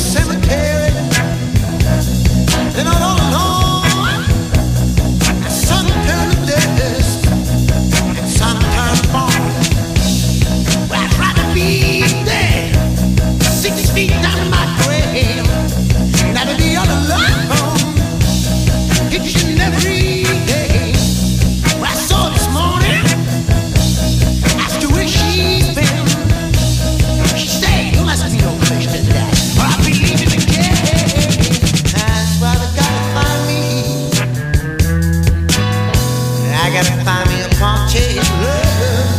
cemetery. Then all alone, the sun turned to dust, and sun turned bone. Well, I'd rather be there, 6 feet down in my grave, than to be all alone, each and every day. Well, I saw this morning, asked her where she's been. She said, you must be no Christian, Dad. Well, I believe in the game. That's why they gotta find me. I gotta find me a Pontiac love.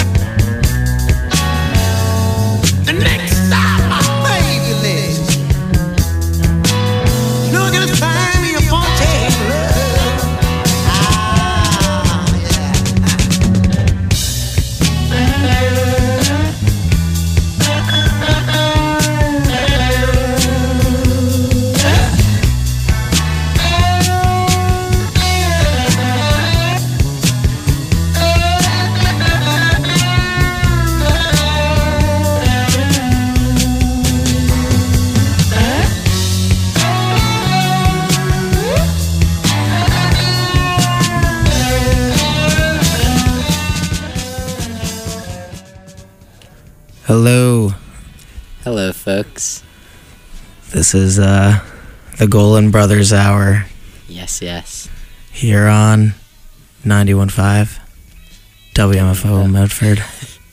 The next time my baby list, you know I gotta find me a Pontiac love. Ah, yeah. Hello, Hello, folks. this is the Golan Brothers Hour Yes. here on 91.5 WMFO Medford.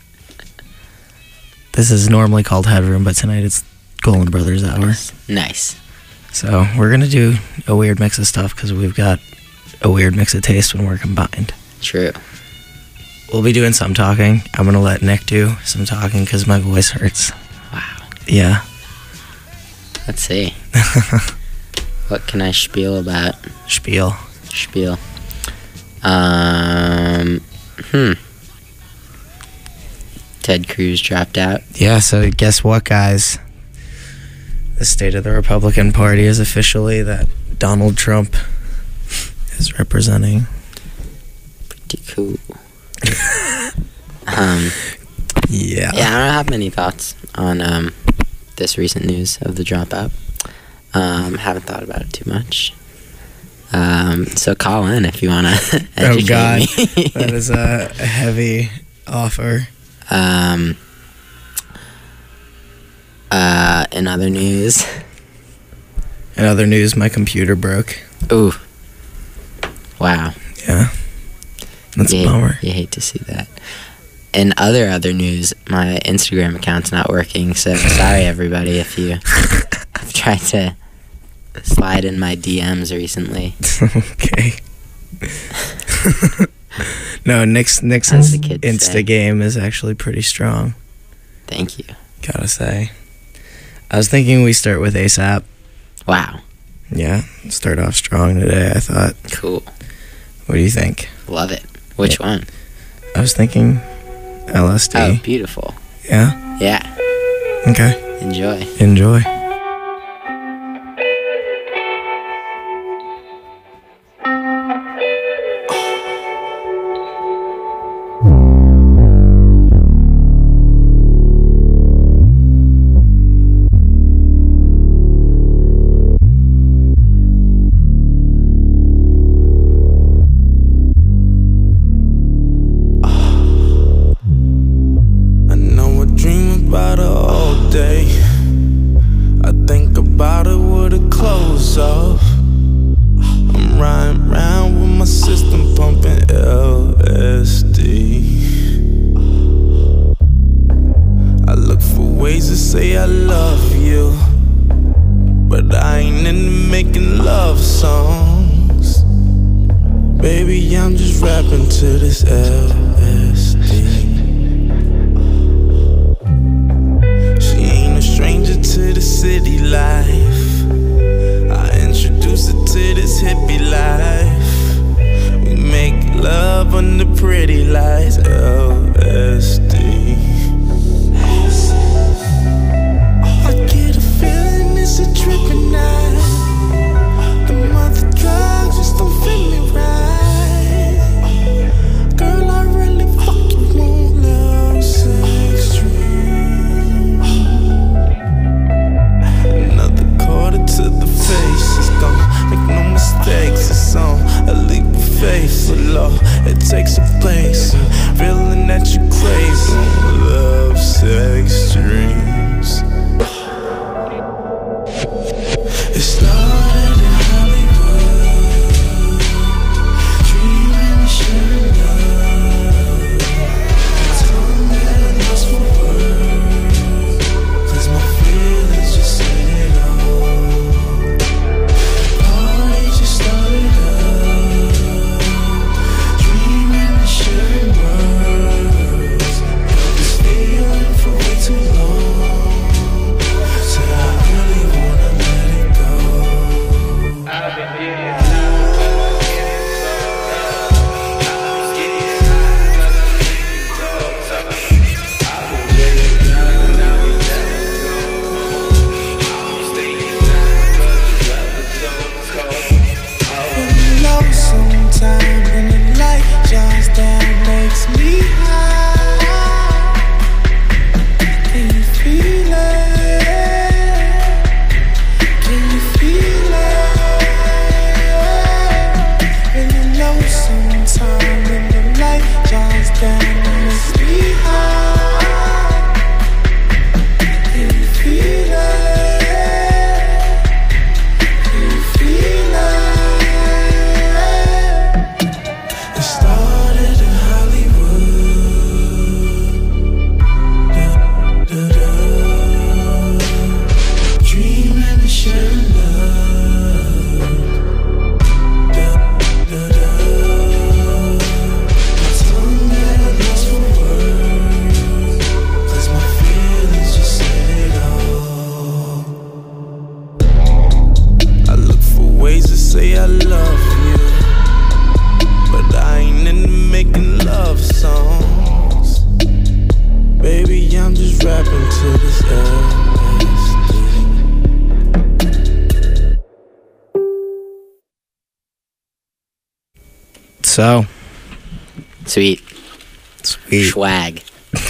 This is normally called Headroom, but tonight it's Golan Brothers Hour. Nice. So we're going to do a weird mix of stuff because we've got a weird mix of taste when we're combined. True. We'll be doing some talking. I'm going to let Nick do some talking because my voice hurts. Wow. Yeah. Let's see. What can I spiel about? Spiel. Ted Cruz dropped out. Yeah, so guess what, guys? The state of the Republican Party is officially that Donald Trump is representing. Pretty cool. Yeah. Yeah, I don't have many thoughts on this recent news of the dropout. Haven't thought about it too much. So call in if you want to educate Oh, God. me. That is a heavy offer. In other news. In other news, my computer broke. Ooh. Wow. Yeah. That's a bummer. You hate to see that. In other news, my Instagram account's not working, so sorry everybody if you have tried to slide in my DMs recently. Okay. No, Nick's As the kids Insta say. game is actually pretty strong, Thank you. gotta say. I was thinking we start with ASAP. Wow. Yeah, start off strong today, I thought. Cool. What do you think? Love it. Which one? I was thinking LSD. Oh, beautiful. Yeah? Yeah. Okay. Enjoy. Enjoy. I know I dream about her all day. I think about it with her clothes off. I'm riding around with my system pumping LSD. I look for ways to say I love you, but I ain't into making love songs. Baby, I'm just rapping to this LSD. She ain't a stranger to the city life. I introduced her to this hippie life. We make love under pretty lights, LSD. I get a feeling it's a trippin' night. The mother drugs just don't fit me right. Girl, I really fuck you So, Sweet. sweet. Swag.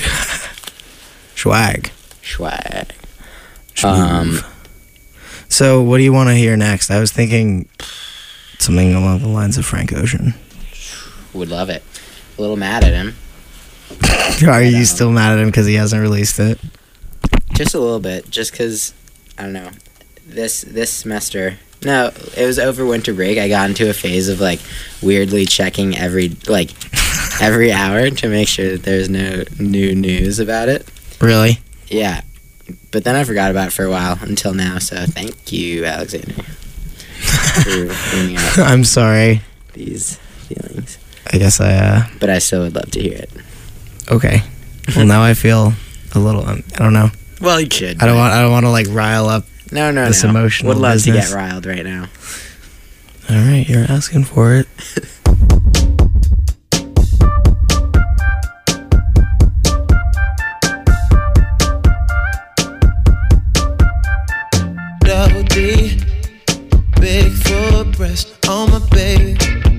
Swag. Swag. Schmoove. So, what do you want to hear next? I was thinking something along the lines of Frank Ocean. Would love it. A little mad at him. Are you still mad at him because he hasn't released it? Just a little bit. Just because, I don't know. This semester... No, it was over winter break. I got into a phase of, like, weirdly checking every hour to make sure that there's no new news about it. Really? Yeah. But then I forgot about it for a while until now, so thank you, Alexander, for bringing up I'm sorry. these feelings. I guess But I still would love to hear it. okay. Well, now I feel a little, I don't know. Well, you should. I don't want to, like, rile up. No. this emotional Would love business. to get riled right now. All right, you're asking for it. Double D, big full breast on my baby.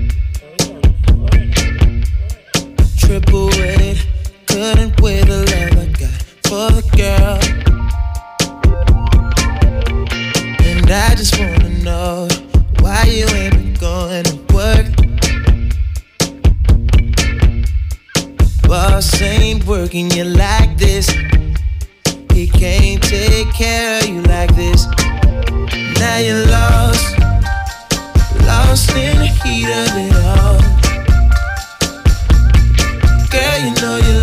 Triple weight, couldn't weigh the love I got for the girl. And I just wanna know why you ain't been going to work. Boss ain't working you like this. He can't take care of you like this. Now you're lost in the heat of it all. Girl, you know you're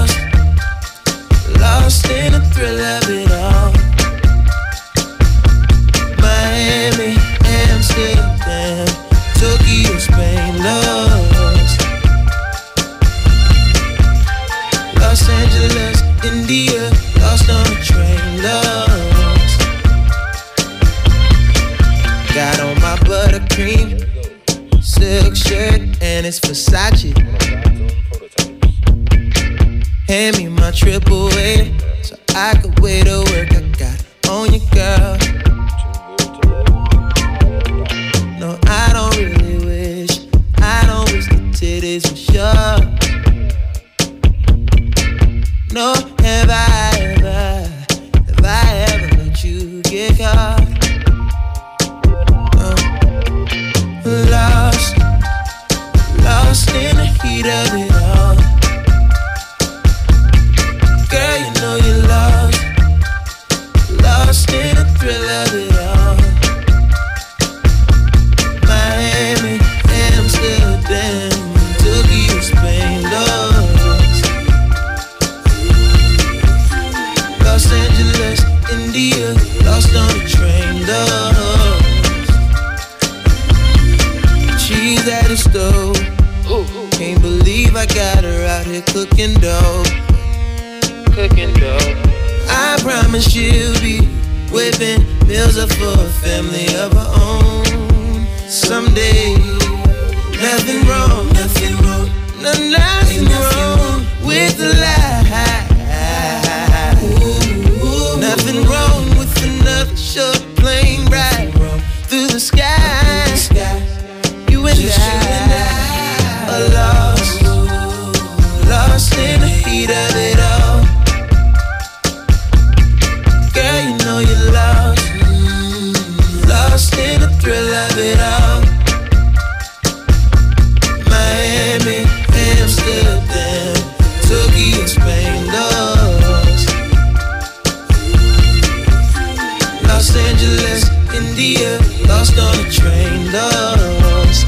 lost in the thrill of it all. Miami, Amsterdam, Tokyo, Spain, lost. Los Angeles, India, lost on a train, lost. Got on my buttercream silk shirt and it's Versace. Hand me my triple A so I could wait to work. I got on you, girl. No, I don't really wish. I don't wish the titties were sure. No, have I ever let you get caught? Lost in the heat of it all. Girl, you know you're lost in the thrill of it all. Miami, Amsterdam, Tokyo, Spain, lost. Los Angeles, India, lost on the train, lost. She's at the stove. Can't believe I got her out here cooking dough. I promise she'll be whipping meals up for a family of her own someday. Nothing wrong with the lie. Nothing wrong with another short plane ride through the sky. You and I are lost in the heat of it all. Girl, you know you're lost in the thrill of it all. Miami, Amsterdam, Tokyo, Spain, lost. Los Angeles, India, lost on a train, lost.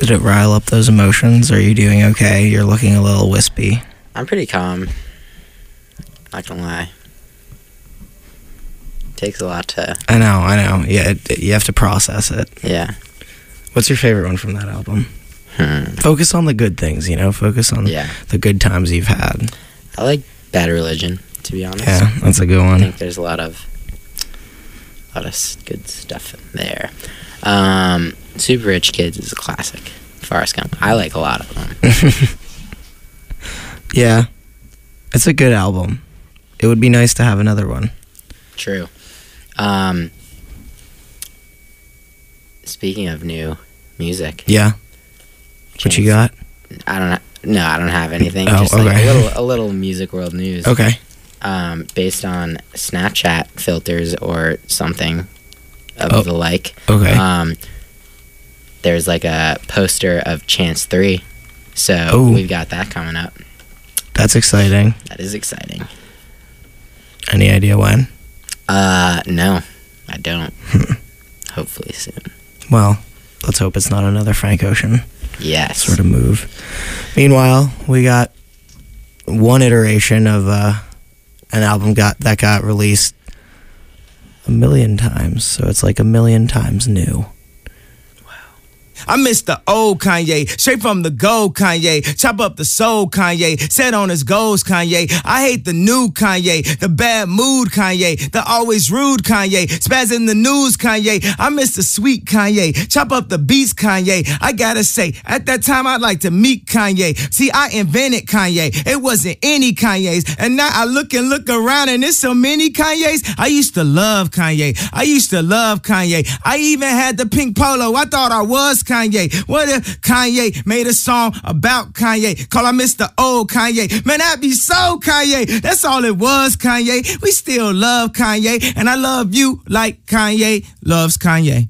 Did it rile up those emotions? Are you doing okay? You're looking a little wispy. I'm pretty calm. Not gonna lie. Takes a lot to. I know. Yeah, you have to process it. Yeah. What's your favorite one from that album? Focus on the good things, Focus on the good times you've had. I like Bad Religion, to be honest. Yeah, that's a good I one. think there's a lot of good stuff there. Super Rich Kids is a classic. Forrest Gump. I like a lot of them. Yeah, it's a good album. It would be nice to have another one. True. Speaking of new music. Yeah. What you got? I don't have anything. Oh, Just okay. like a little music world news. Okay. Based on Snapchat filters or something of the like. Okay. There's like a poster of Chance 3. So we've got that coming up. That's exciting. That is exciting. Any idea when? No, I don't. Hopefully soon. Well, let's hope it's not another Frank Ocean Yes. sort of move. Meanwhile, we got one iteration of an album that got released 1,000,000 times, so it's like 1,000,000 times new. I miss the old Kanye, straight from the gold Kanye. Chop up the soul Kanye, set on his goals Kanye. I hate the new Kanye, the bad mood Kanye, the always rude Kanye, spaz in the news Kanye. I miss the sweet Kanye, chop up the beats Kanye. I gotta say, at that time I'd like to meet Kanye. See, I invented Kanye, it wasn't any Kanye's. And now I look around and there's so many Kanye's. I used to love Kanye, I even had the pink polo, I thought I was Kanye. What if Kanye made a song about Kanye? Call I miss the old Kanye. Man, that'd be so Kanye. That's all it was, Kanye. We still love Kanye, and I love you like Kanye loves Kanye.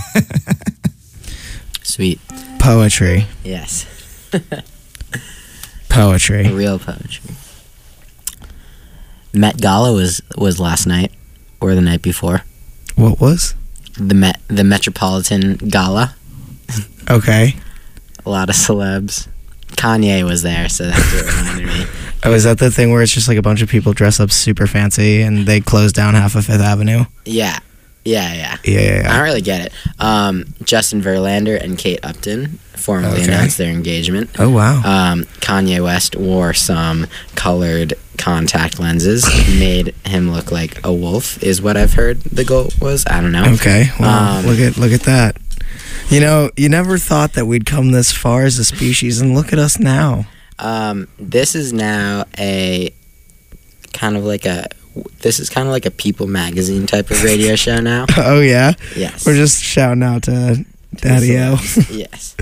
Sweet. Poetry. Yes. Poetry. Real poetry. Met Gala was last night or the night before. What was? The Metropolitan Gala. Okay. A lot of celebs. Kanye was there, so that's what reminded me. Oh, is that the thing where it's just like a bunch of people dress up super fancy and they close down half of Fifth Avenue? Yeah. Yeah. I don't really get it. Justin Verlander and Kate Upton formally announced their engagement. Oh, wow. Kanye West wore some colored contact lenses, made him look like a wolf, is what I've heard the goal was. I don't know. Okay. Well, look at that. You never thought that we'd come this far as a species, and look at us now. This is now kind of like a People magazine type of radio show now. Oh, yeah? Yes. We're just shouting out to Daddy-O. Yes.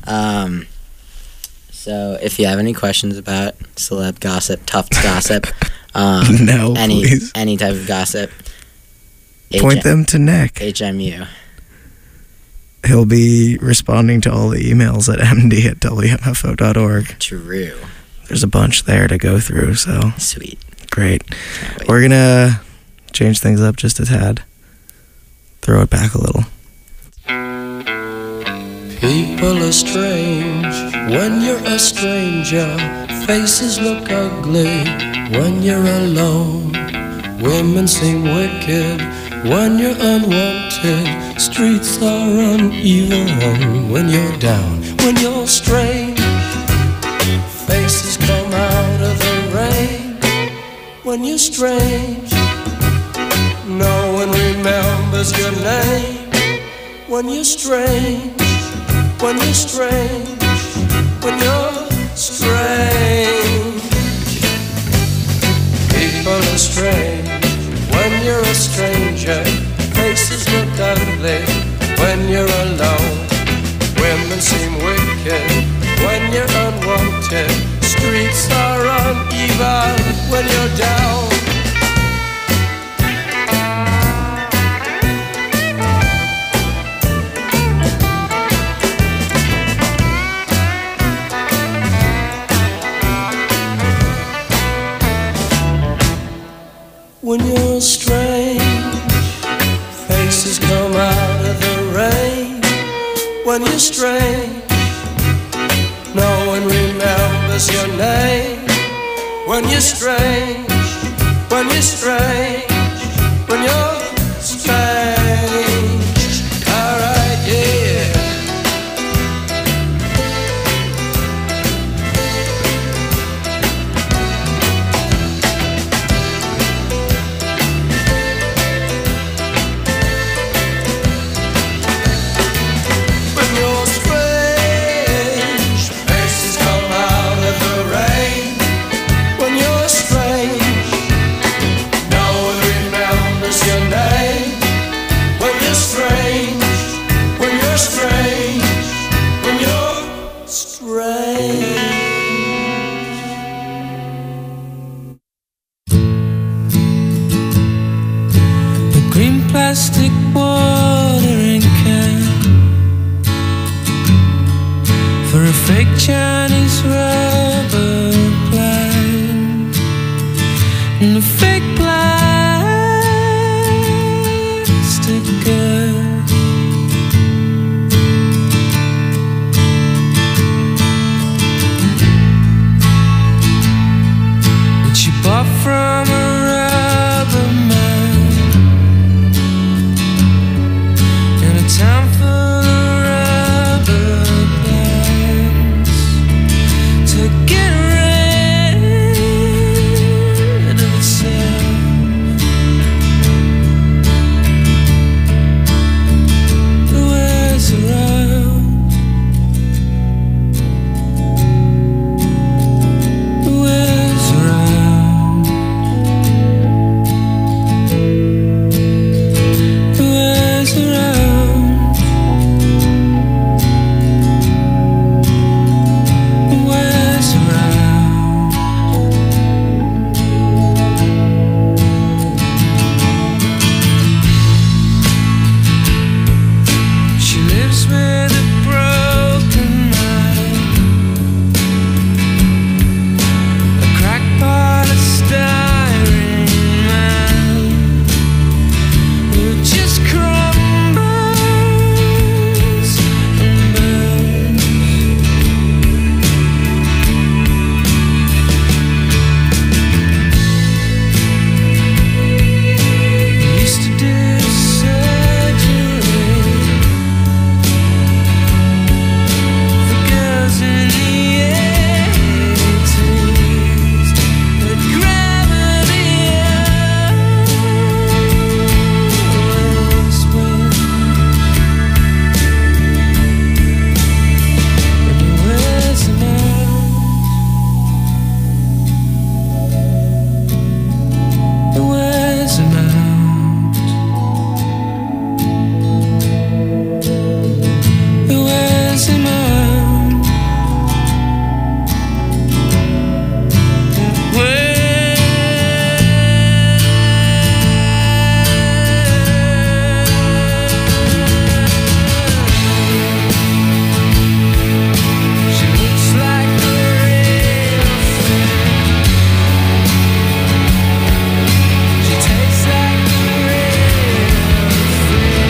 So if you have any questions about celeb gossip, Tufts gossip, no, please. any type of gossip, point them to Nick. HMU. He'll be responding to all the emails at md@wmfo.org. True. There's a bunch there to go through, so. Sweet. Great. Can't wait. We're going to change things up just a tad. Throw it back a little. People are strange when you're a stranger. Faces look ugly when you're alone. Women seem wicked when you're unwanted. Streets are uneven when you're down. When you're strange, faces come out of the rain. When you're strange, no one remembers your name. When you're strange, when you're strange, when you're strange. People are strange when you're a stranger. Faces look ugly when you're alone. Women seem wicked when you're unwanted. Streets are uneven when you're down. When you're strange, faces come out of the rain. When you're strange, remembers your name. When you're strange, when you're strange, when you're strange. Alright, yeah. When you're strange, faces come out of the rain. When you're strange, no one remembers your name. When you're strange, when you're strange, when you're strange. The green plastic watering can for a fake Chinese rubber plant and a fake plastic girl. That she bought from a rubber man in a town full of rubber plants to get rid of itself. It wears around. It wears around. It wears around. It wears around. She lives with a broken mind, a crackpot of styrene man who just crumbles and burns. We used to do surgery for girls in the 80s, but gravity always wins. And it wears them out. It wears them out. It wears him out. It She looks like a real thing. She tastes like a real thing.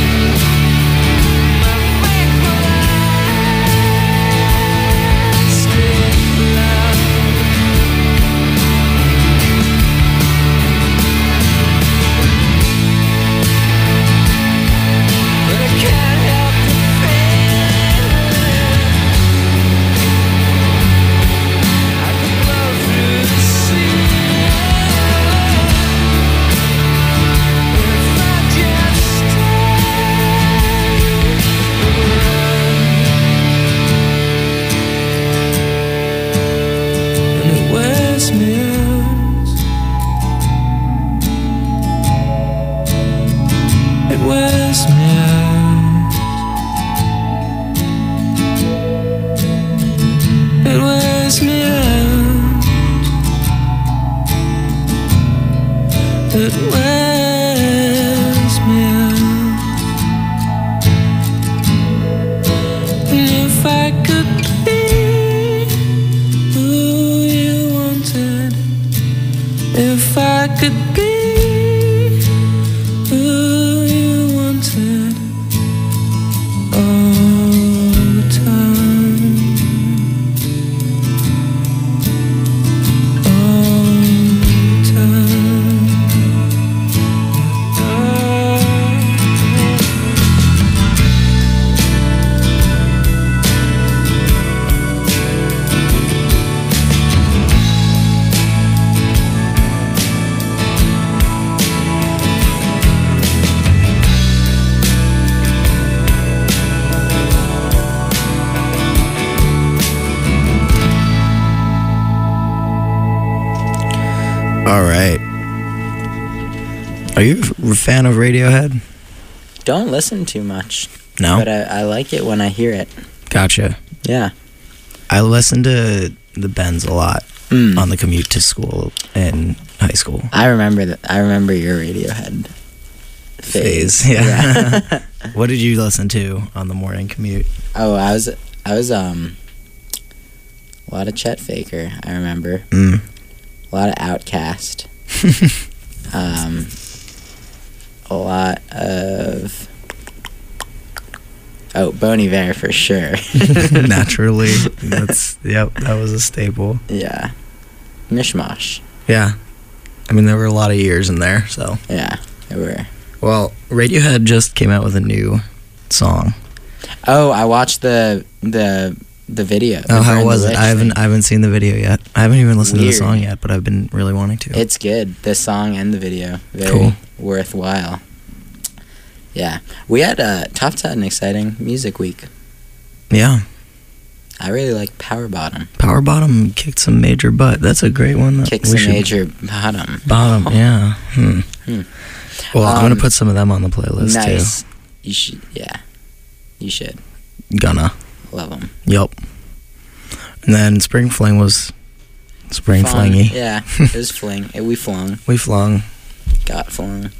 My fake plastic love. But I can't help the feeling. I could blow through the ceiling if I just stayed around. And it wears me out. It wears me out. It wears me out. It wears me out. And if I could be who you wanted, if I could be who you wanted all the time. Are you a fan of Radiohead? Don't listen too much, No? but I like it when I hear it. Gotcha. Yeah. I listened to the Bends a lot on the commute to school in high school. I remember that. I remember your Radiohead phase. Yeah. What did you listen to on the morning commute? Oh, I was a lot of Chet Faker. I remember Mm. a lot of Outkast. A lot of Bon Iver for sure. Naturally. That was a staple. Yeah, Mishmash. Yeah. I mean, there were a lot of years in there, so. Yeah, there were. Well, Radiohead just came out with a new song. Oh, I watched the video. Oh, the how Burn was the it? Witch I thing. haven't seen the video yet. I haven't even listened to the Weird. song yet, but I've been really wanting to. It's good. The song and the video. Very Cool. worthwhile. Yeah. We had Tufts had an exciting music week. Yeah. I really like Power Bottom. Power Bottom kicked some major butt. That's a great one. Kicks we a should- major bottom. Bottom, yeah. Well, I'm going Um, to put some of them on the playlist, Nice. You should. Yeah. You should. too. Gonna. Love them. Yup. And then Spring Fling was Spring Flingy. Yeah. It was fling. We flung. We flung. Got flung.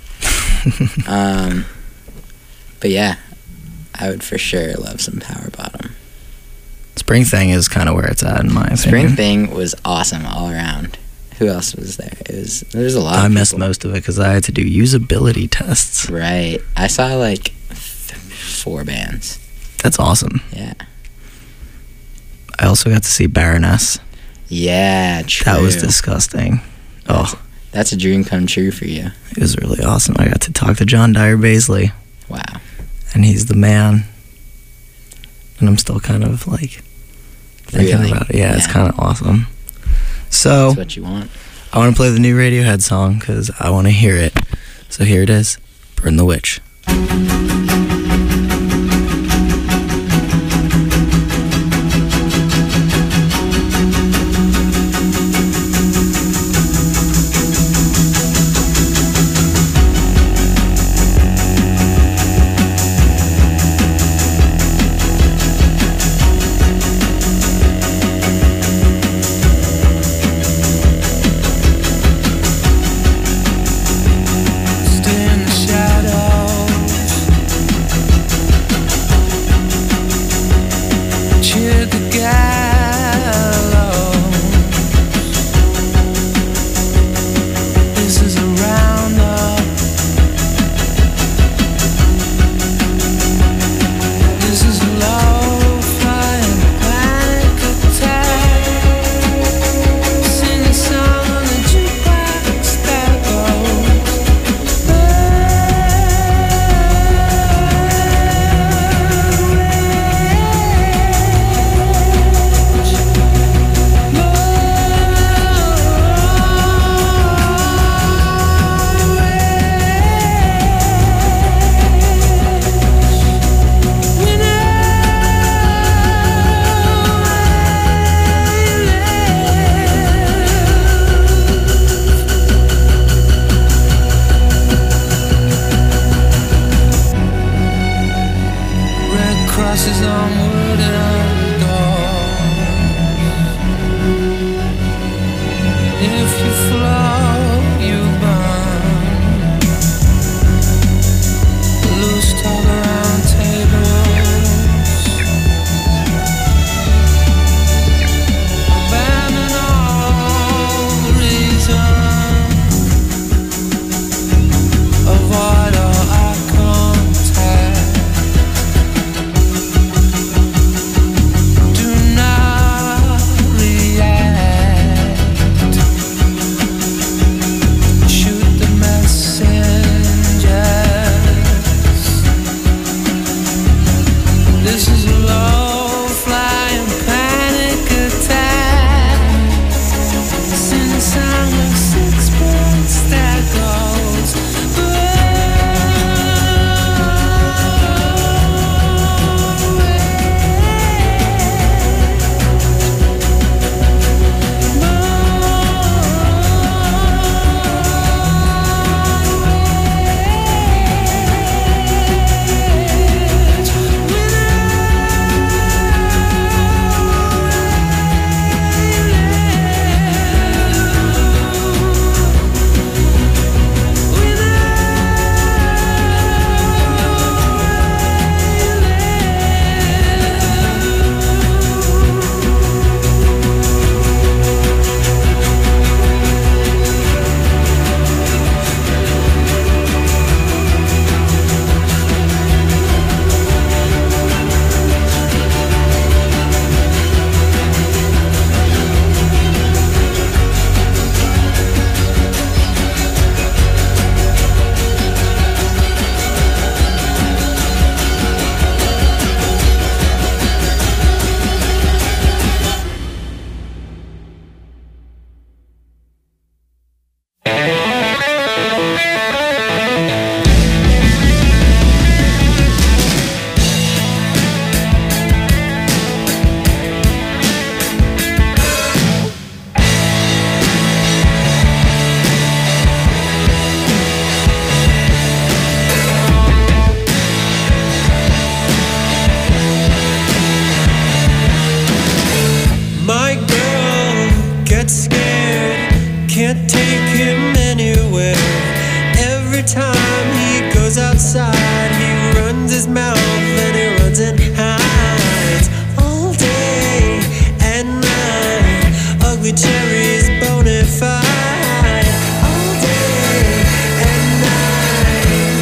But yeah. I would for sure love some Power Bottom. Spring Thing is kind of where it's at, in my opinion. Spring Thing was awesome all around. Who else was there? There was a lot. I of missed people. most of it because I had to do usability tests. Right. I saw like 4 bands. That's awesome. Yeah. I also got to see Baroness. Yeah, true. That was disgusting. Oh, That's a dream come true for you. it was really awesome. I got to talk to John Dyer Baisley, Wow. and he's the man. And I'm still kind of like thinking Really? about it. Yeah, it's Yeah. kind of awesome. So That's what you want. I want to play the new Radiohead song because I want to hear it. So here it is, Burn the Witch. Stay in the shadows. Cheer the gallows. This is a roundup. This is a low-flying panic attack. Sing a song on the jukebox that goes. Red crosses on wooden doors. If you float, you burn. Loose talk around tables. Abandon all reason. Avoid all eye contact. My girl gets scared, can't take him anywhere. Every time he goes outside, he runs his mouth and he runs and hides all day and night. Ugly cherries bonafide all day and night.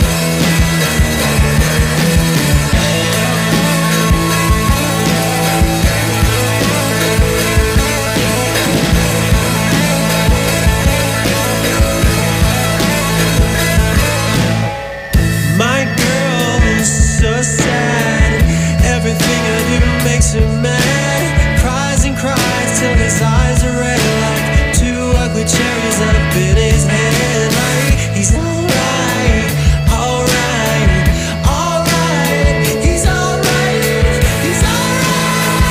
My girl is so sad. Everything I do makes her mad. Cries and cries till his eyes are red like two ugly cherries up in his head. Like he's alright, alright, alright. He's alright, he's alright.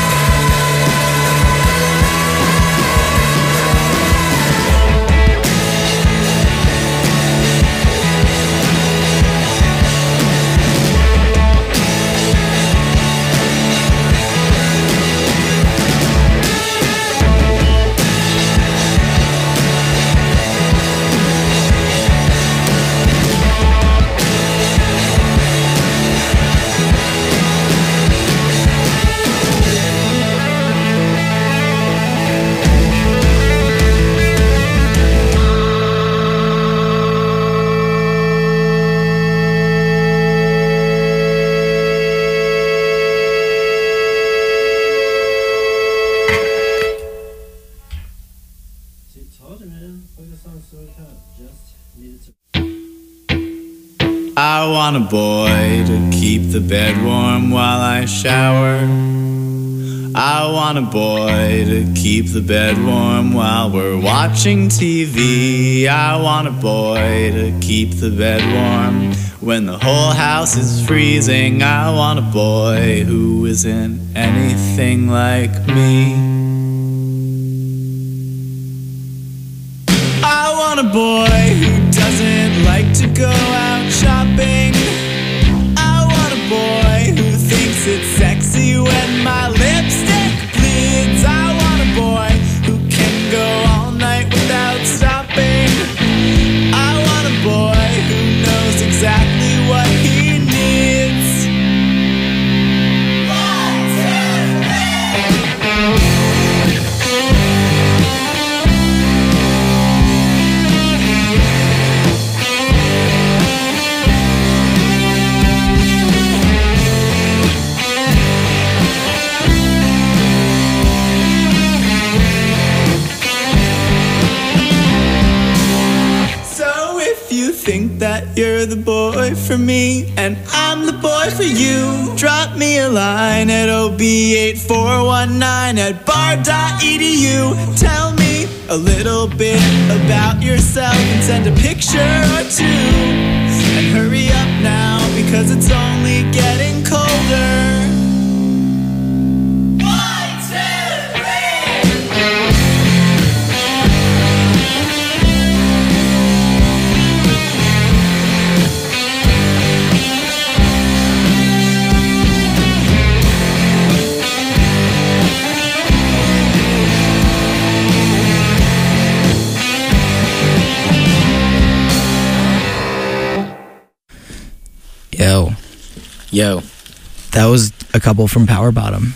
I want a boy to keep the bed warm while I shower. I want a boy to keep the bed warm while we're watching TV. I want a boy to keep the bed warm when the whole house is freezing. I want a boy who isn't anything like me. I want a boy who doesn't like to go out shopping. I want a boy who thinks it's sexy when my lipstick bleeds. I want a boy who can go all night without stopping. I want a boy who knows exactly what he needs. 1, 2, 3. Think that you're the boy for me and I'm the boy for you. Drop me a line at ob8419@bar.edu. Tell me a little bit about yourself and send a picture or two. And hurry up now because it's only getting colder. 1, 2, 3. Yo. That was a couple from Power Bottom.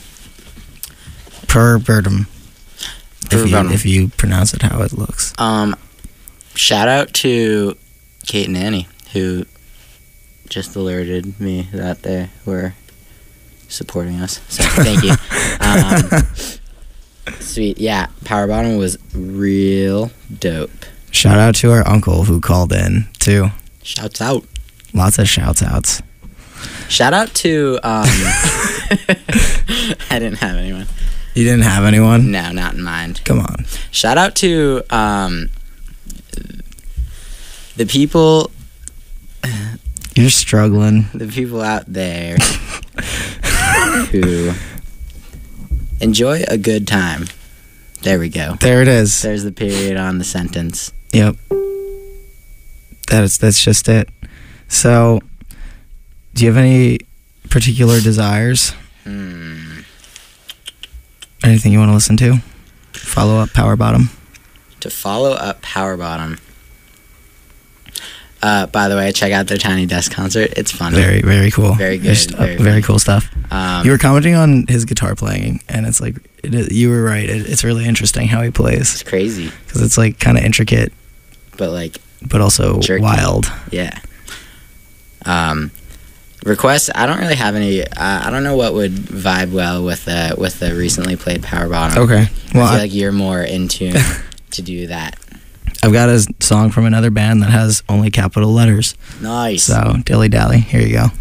Pervertum. If you pronounce it how it looks. Shout out to Kate and Annie, who just alerted me that they were supporting us. So thank you. Sweet. Yeah, Power Bottom was real dope. Shout out to our uncle who called in, too. Shouts out. Lots of shouts outs. Shout out to I didn't have anyone. You didn't have anyone? No, not in mind. Come on. Shout out to the people You're struggling. the people out there who enjoy a good time. There we go. There it is. There's the period on the sentence. Yep. That's just it. So, do you have any particular desires? Anything you want to listen to? Follow up Power Bottom. To follow up Power Bottom. By the way, check out their Tiny Desk concert. It's funny. Very, very cool. Very good, Just, very very funny. cool stuff. You were commenting on his guitar playing, and it's like, you were right. It's really interesting how he plays. It's crazy, Because it's like kind of intricate, but like, but also jerky. wild. yeah. Requests. I don't really have any. I don't know what would vibe well with the recently played Power Bottom. Okay. Well, I feel like you're more in tune to do that. I've got a song from another band that has only capital letters. Nice. So, Dilly Dally, here you go.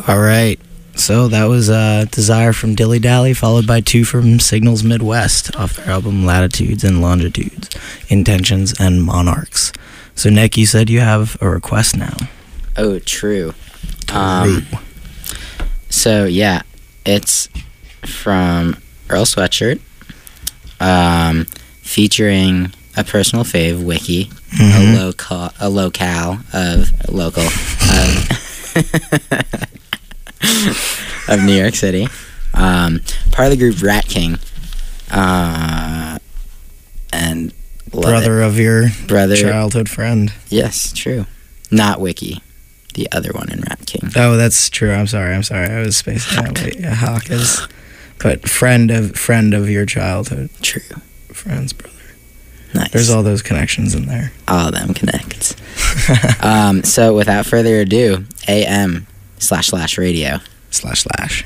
All right. So that was Desire from Dilly Dally, followed by 2 from Signals Midwest off their album Latitudes and Longitudes, Intentions and Monarchs. So Nick, you said you have a request now. Oh, true. So yeah, it's from Earl Sweatshirt, featuring a personal fave, Wiki, a locale of of New York City, part of the group Rat King, and brother of your childhood friend. Yes, true. Not Wiki, the other one in Rat King. Oh, that's true. I'm sorry. I was spacing out. Yeah, Hawk is, but friend of your childhood. True. Friend's brother. Nice. There's all those connections in there. All of them connect. So without further ado, AM//radio. //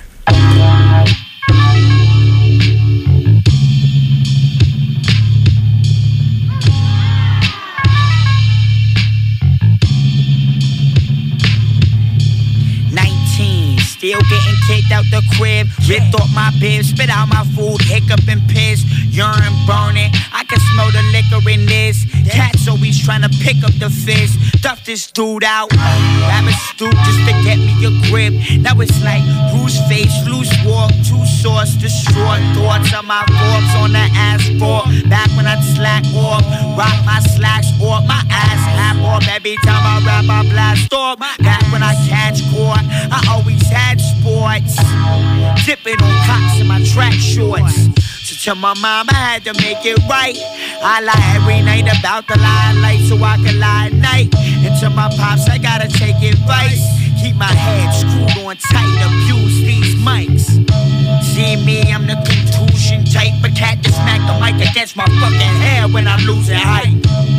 Still getting kicked out the crib. Ripped off my bib, spit out my food, hiccup and piss. Urine burning, I can smell the liquor in this. Cats always trying to pick up the fish. Stuff this dude out. Grab a stoop just to get me a grip. Now it's like bruised face, loose walk, 2 sauce, distraught thoughts on my corpse on the asphalt. Back when I'd slack off, rock my slacks off, my ass half off. Every time I rap, I blast off. Back when I catch court, I always had sports, dipping on cocks in my track shorts. So to my mom, I had to make it right. I lie every night about the limelight so I can lie at night. And to my pops, I gotta take advice. Keep my head screwed on tight, abuse these mics. See me, I'm the contusion type, a cat that smack the mic against my fucking head when I'm losing height.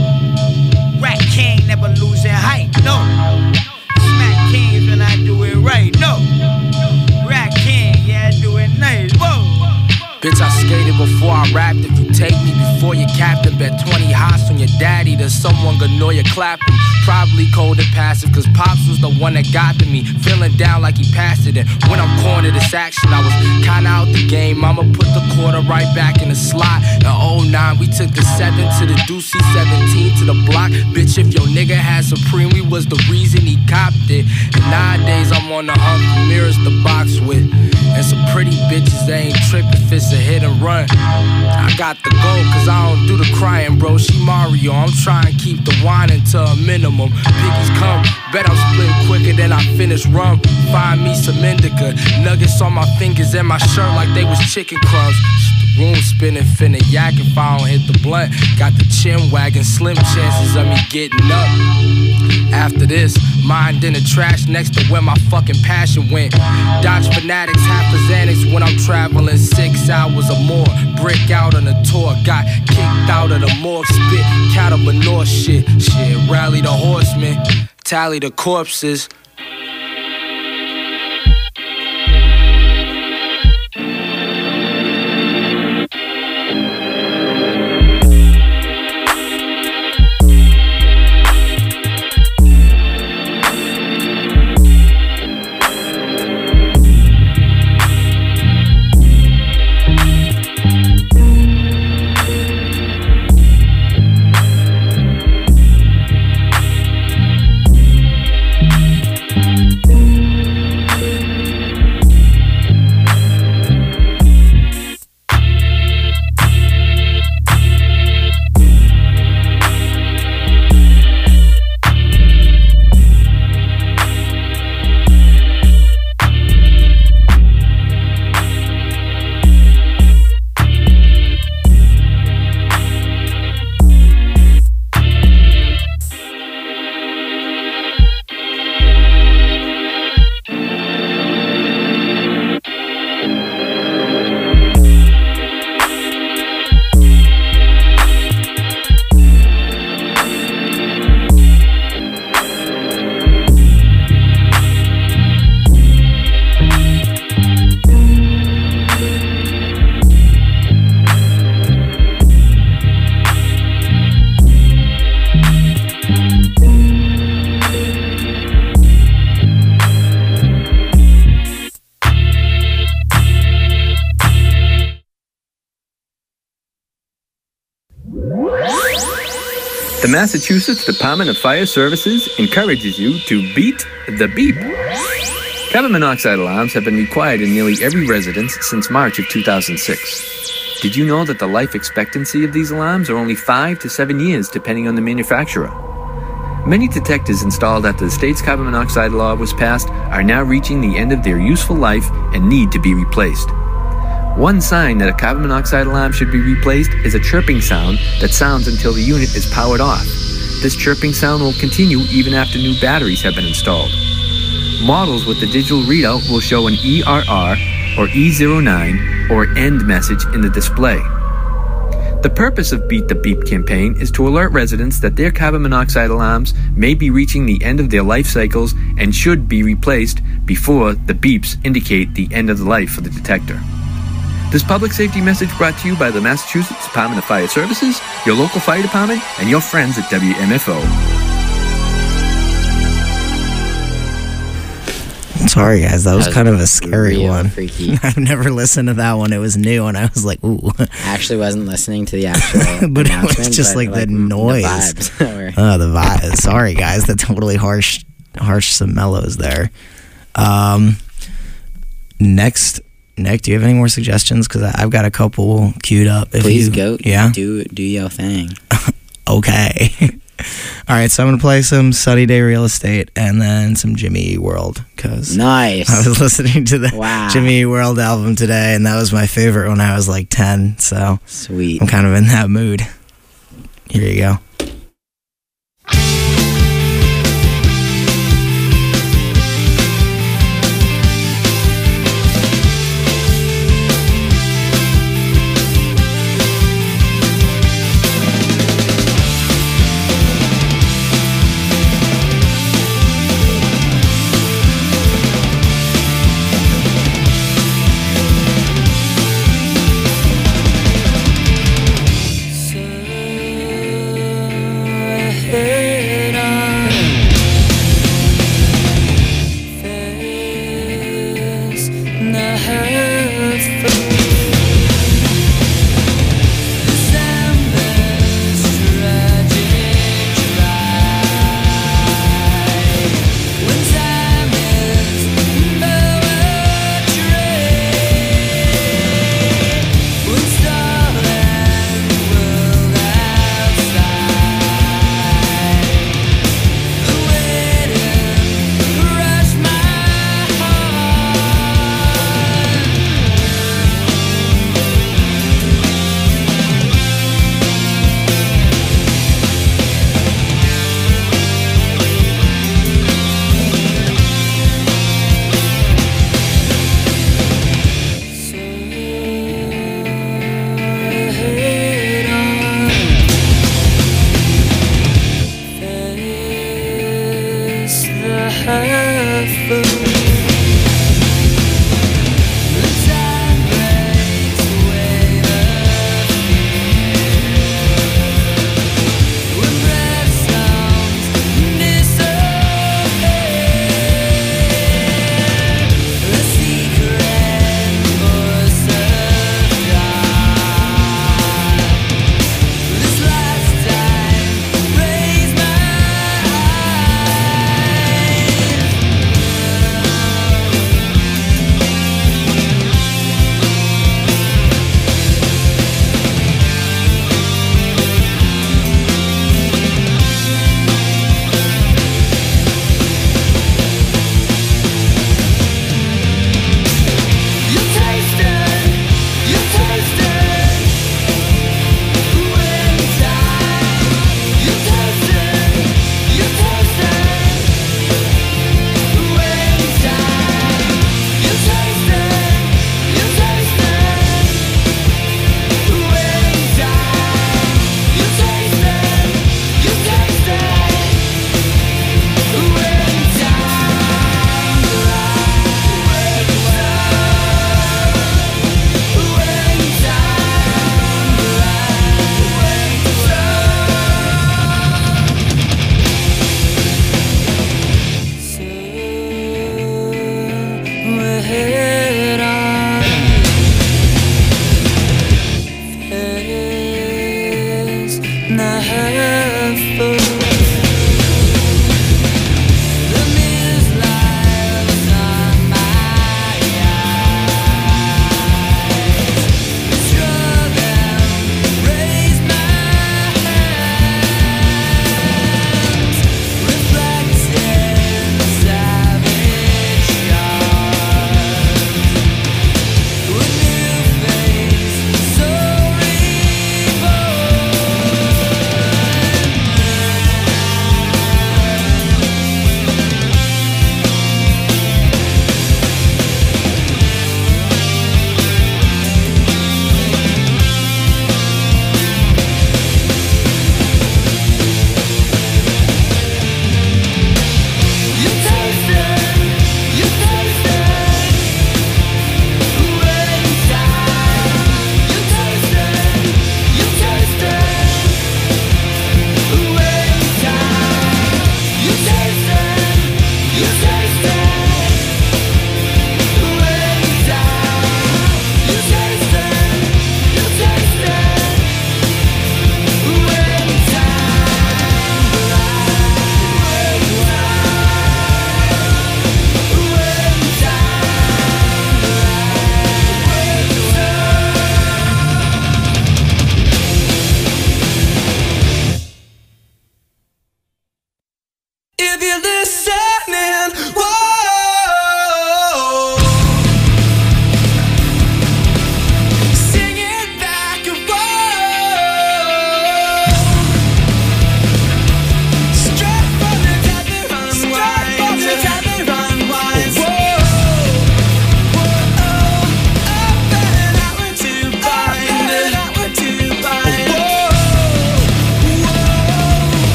Rat King never losing height, no. Smack kings when I do it right, no. Rat King, yeah, I do it nice, whoa. Bitch, I skated before I rapped. If you take me before your captain, bet 20 hots on your daddy. There's someone gonna know you clap him. Probably cold and passive, cause Pops was the one that got to me. Feeling down like he passed it. And when I'm cornered, this action, I was kinda out the game. I'ma put the quarter right back in the slot. In 09, we took the 7 to the Deucey, 17 to the block. Bitch, if your nigga had Supreme, we was the reason he copped it. And nowadays, I'm on the hunt for mirrors to box with. And some pretty bitches, they ain't tripping if it's a hit and run. I got the goal, cause I don't do the crying, bro. She Mario, I'm trying to keep the whining to a minimum. Piggies come, bet I'm splitting quicker than I finish rum. Find me some indica, nuggets on my fingers and my shirt like they was chicken crumbs. The room spinning, finna yak if I don't hit the blunt. Got the chin wagging, slim chances of me getting up. After this, mind in the trash next to where my fucking passion went. Dodge fanatics, half a Xanax when I'm traveling 6 hours or more. Brick out on a tour, got kicked out of the morgue. Spit cattle manure shit. Rally the horsemen, tally the corpses. The Massachusetts Department of Fire Services encourages you to beat the beep. Carbon monoxide alarms have been required in nearly every residence since March of 2006. Did you know that the life expectancy of these alarms are only 5 to 7 years depending on the manufacturer? Many detectors installed after the state's carbon monoxide law was passed are now reaching the end of their useful life and need to be replaced. One sign that a carbon monoxide alarm should be replaced is a chirping sound that sounds until the unit is powered off. This chirping sound will continue even after new batteries have been installed. Models with the digital readout will show an ERR or E09 or END message in the display. The purpose of Beat the Beep campaign is to alert residents that their carbon monoxide alarms may be reaching the end of their life cycles and should be replaced before the beeps indicate the end of the life of the detector. This public safety message brought to you by the Massachusetts Department of Fire Services, your local fire department, and your friends at WMFO. Sorry, guys, that was kind of a scary real one. freaky. I've never listened to that one. It was new, and I was like, ooh. I actually wasn't listening to the actual But it announcement, was just but, like the noise. The vibes were- Oh, the vibe. Sorry, guys. That's totally harsh some mellows there. Next, Nick, do you have any more suggestions? Because I've got a couple queued up. Please go. Yeah? Do your thing. Okay. All right, so I'm going to play some Sunny Day Real Estate and then some Jimmy Eat World. Because Nice. I was listening to the Wow. Jimmy Eat World album today, and that was my favorite when I was like 10. So Sweet. I'm kind of in that mood. Here you go. half